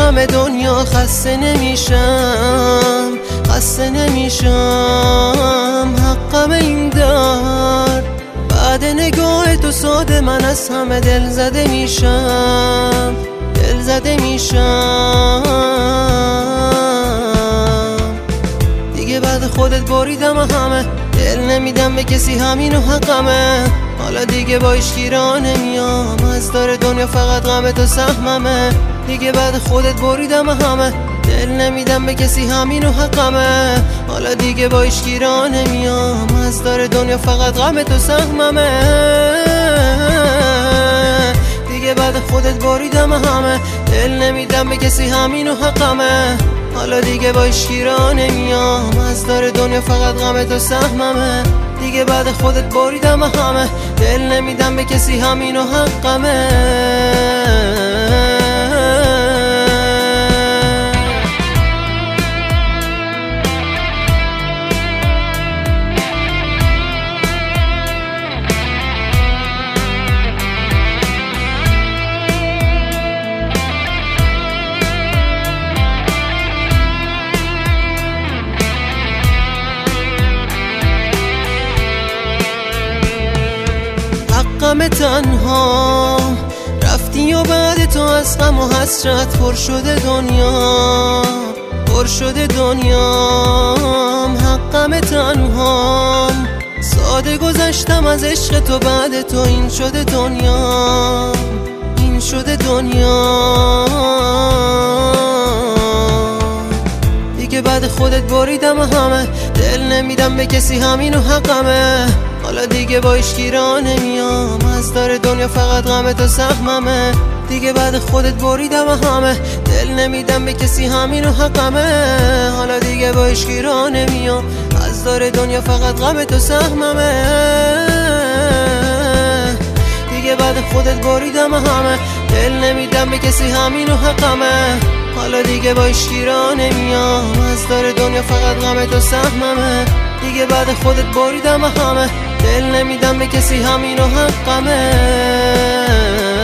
همه دنیا خسته نمیشم، خسته نمیشم. حقم این دار بعد نگاه تو ساده من از همه دل زده میشم، دل زده میشم. دیگه بعد خودت بریدم همه، دل نمیدم به کسی، همینو حقمه. حالا دیگه با هیچکی راه نمیام، از دار دنیا فقط غم تو سهممه. دیگه بعد خودت بریدم همه، دل نمیدم به کسی، همینو حقمه. حالا دیگه با هیچکی راه نمیام، از دار دنیا فقط غم تو سهممه. دیگه بعد خودت بریدم همه، دل نمیدم به کسی، همینو حقمه. حالا دیگه با هیچکی راه نمیام، از دار دنیا فقط غم تو سهممه. دیگه بعد خودت بریدم همه، دل نمیدم به کسی، همینو حقمه. غم تنها رفتی و بعد تو از غم و حسرت پر شده دنیا، پر شده دنیام. حقم تنهام ساده گذشتم از عشق تو، بعد تو این شده دنیا، این شده دنیا. دیگه بعد خودت بریدم همه، دل نمیدم به کسی، همینو حقمه. حالا دیگه با هیچکی راه نمیام، از دار دنیا فقط غم تو سهممه. دیگه بعد خودت بریدم همه، دل نمیدم به کسی، همینو حقمه. حالا دیگه با هیچکی راه نمیام، از دار دنیا فقط غم تو سهممه. دیگه بعد خودت بریدم همه، دل نمیدم به کسی، همینو حقمه. حالا دیگه با هیچکی راه نمیام، از دار دنیا فقط غم تو سهممه. دیگه بعد خودت بریدم همه، دل نمیدم به کسی، همینو حقمه.